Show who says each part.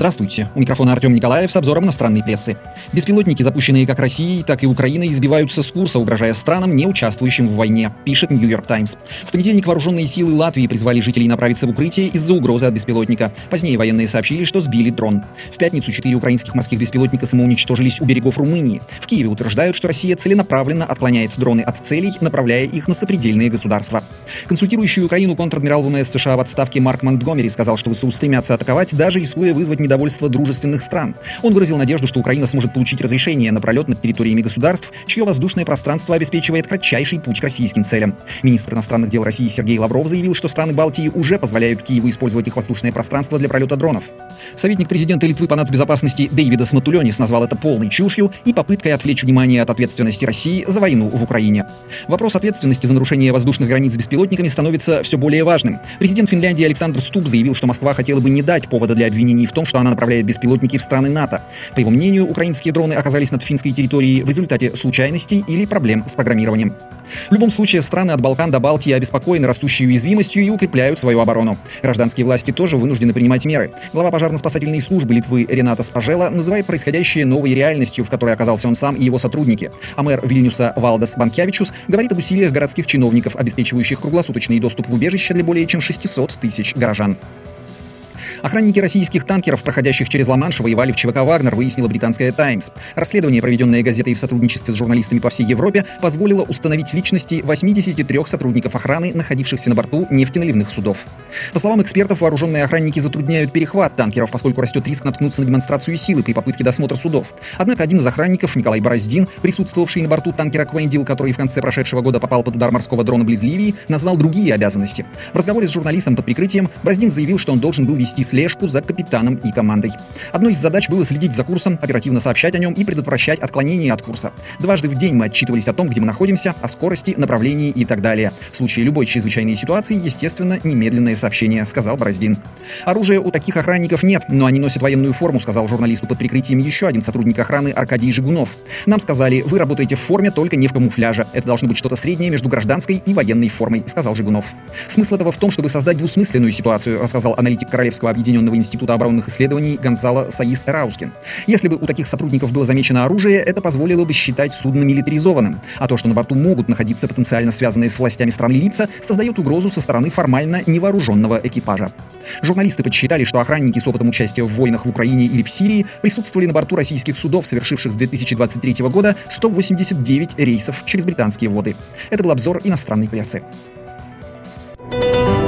Speaker 1: Здравствуйте, у микрофона Артем Николаев с обзором иностранной прессы. Беспилотники, запущенные как Россией, так и Украиной, сбиваются с курса, угрожая странам, не участвующим в войне, пишет New York Times. В понедельник вооруженные силы Латвии призвали жителей направиться в укрытие из-за угрозы от беспилотника. Позднее военные сообщили, что сбили дрон. В пятницу 4 украинских морских беспилотника самоуничтожились у берегов Румынии. В Киеве утверждают, что Россия целенаправленно отклоняет дроны от целей, направляя их на сопредельные государства. Консультирующий Украину контр-адмирал ВМС США в отставке Марк Монтгомери сказал, что ВСУ стремятся атаковать, даже рискуя вызвать недовольство дружественных стран. Он выразил надежду, что Украина сможет получить разрешение на пролет над территориями государств, чье воздушное пространство обеспечивает кратчайший путь к российским целям. Министр иностранных дел России Сергей Лавров заявил, что страны Балтии уже позволяют Киеву использовать их воздушное пространство для пролета дронов. Советник президента Литвы по нацбезопасности Дейвидас Матулёнис назвал это полной чушью и попыткой отвлечь внимание от ответственности России за войну в Украине. Вопрос ответственности за нарушение воздушных границ беспилотниками становится все более важным. Президент Финляндии Александр Стуб заявил, что Москва хотела бы не дать повода для обвинений в том, что она направляет беспилотники в страны НАТО. По его мнению, украинские дроны оказались над финской территорией в результате случайностей или проблем с программированием. В любом случае, страны от Балкан до Балтии обеспокоены растущей уязвимостью и укрепляют свою оборону. Гражданские власти тоже вынуждены принимать меры. Глава пожарно-спасательной службы Литвы Ренатас Пажела называет происходящее новой реальностью, в которой оказался он сам и его сотрудники. А мэр Вильнюса Валдас Банкевичус говорит об усилиях городских чиновников, обеспечивающих круглосуточный доступ в убежище для более чем 600 тысяч горожан. Охранники российских танкеров, проходящих через Ла-Манш, воевали в ЧВК «Вагнер», выяснила британская «Таймс». Расследование, проведенное газетой в сотрудничестве с журналистами по всей Европе, позволило установить личности 83 сотрудников охраны, находившихся на борту нефтеналивных судов. По словам экспертов, вооруженные охранники затрудняют перехват танкеров, поскольку растет риск наткнуться на демонстрацию силы при попытке досмотра судов. Однако один из охранников, Николай Бороздин, присутствовавший на борту танкера «Квендил», который в конце прошедшего года попал под удар морского дрона близ Ливии, назвал другие обязанности. В разговоре с журналистом под прикрытием Бороздин заявил, что он должен был вести слежку за капитаном и командой. Одной из задач было следить за курсом, оперативно сообщать о нем и предотвращать отклонение от курса. Дважды в день мы отчитывались о том, где мы находимся, о скорости, направлении и так далее. В случае любой чрезвычайной ситуации, естественно, немедленное сообщение, сказал Бороздин. Оружия у таких охранников нет, но они носят военную форму, сказал журналисту под прикрытием еще один сотрудник охраны Аркадий Жигунов. Нам сказали, вы работаете в форме, только не в камуфляже. Это должно быть что-то среднее между гражданской и военной формой, сказал Жигунов. Смысл этого в том, чтобы создать двусмысленную ситуацию, рассказал аналитик Королевского объединенного института оборонных исследований Гонсало Саис Эраускин. Если бы у таких сотрудников было замечено оружие, это позволило бы считать судно милитаризованным. А то, что на борту могут находиться потенциально связанные с властями страны лица, создает угрозу со стороны формально невооруженного экипажа. Журналисты подсчитали, что охранники с опытом участия в войнах в Украине или в Сирии присутствовали на борту российских судов, совершивших с 2023 года 189 рейсов через британские воды. Это был обзор иностранной прессы.